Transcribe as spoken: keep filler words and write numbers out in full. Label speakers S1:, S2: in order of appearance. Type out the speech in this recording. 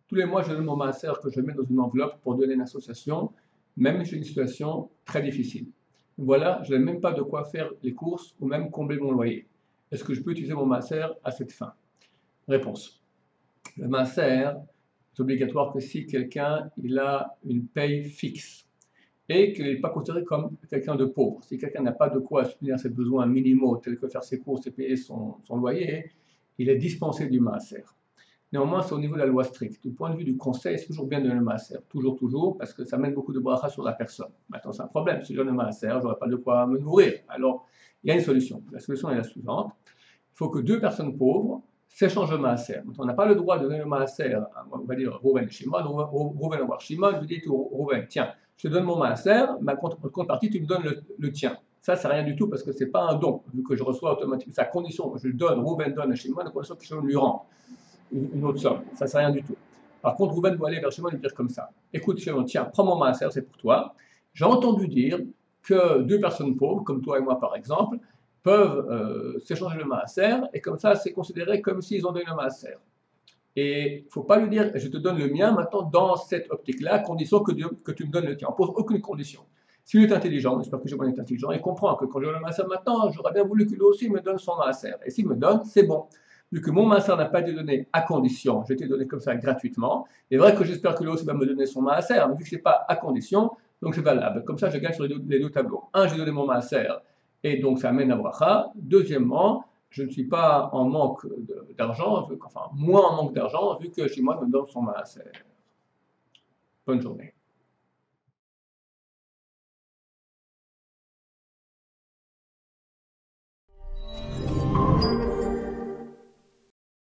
S1: Tous les mois, je donne mon maaser que je mets dans une enveloppe pour donner une association, même si j'ai une situation très difficile. Voilà, je n'ai même pas de quoi faire les courses ou même combler mon loyer. Est-ce que je peux utiliser mon maaser à cette fin? Réponse. Le maaser, c'est obligatoire que si quelqu'un il a une paye fixe et qu'il n'est pas considéré comme quelqu'un de pauvre. Si quelqu'un n'a pas de quoi subvenir ses besoins minimaux, tels que faire ses courses et payer son, son loyer, il est dispensé du maaser. Néanmoins, c'est au niveau de la loi stricte. Du point de vue du conseil, c'est toujours bien de donner le maaser. Toujours, toujours, parce que ça mène beaucoup de bracha sur la personne. Maintenant, c'est un problème. Si je donne le maaser, je n'aurai pas de quoi me nourrir. Alors, il y a une solution. La solution est la suivante. Il faut que deux personnes pauvres s'échangent le maaser. On n'a pas le droit de donner le maaser, on va dire Rouven et Shimon. Rouven va voir Shimon, lui dit Rouven, tiens, je te donne mon maaser, ma contrepartie, tu me donnes le, le tien. Ça, c'est rien du tout parce que ce n'est pas un don, vu que je reçois automatiquement. C'est à condition, je donne, Rouven donne à Shimon, à condition que Shimon lui rend une autre somme. Ça, c'est rien du tout. Par contre, Rouven doit aller vers Shimon et lui dire comme ça. Écoute, Shimon, tiens, prends mon maaser, c'est pour toi. J'ai entendu dire que deux personnes pauvres, comme toi et moi par exemple, peuvent euh, s'échanger le maaser, et comme ça, c'est considéré comme s'ils ont donné le maaser. Et il ne faut pas lui dire, je te donne le mien maintenant dans cette optique-là, à condition que, que tu me donnes le tien. On ne pose aucune condition. S'il est intelligent, j'espère que Shimon est intelligent, il comprend que quand je donne le maaser maintenant, j'aurais bien voulu que lui aussi me donne son maaser. Et s'il me donne, c'est bon. Vu que mon maaser n'a pas été donné à condition, je t'ai donné comme ça gratuitement, il est vrai que j'espère que lui aussi va me donner son maaser, mais vu que ce n'est pas à condition, donc c'est valable. Comme ça, je gagne sur les deux, les deux tableaux. Un, j'ai donné mon maaser, et donc ça amène à bracha. Deuxièmement, je ne suis pas en manque d'argent, enfin moins en manque d'argent, vu que Shimon me donne son maaser. Bonne journée.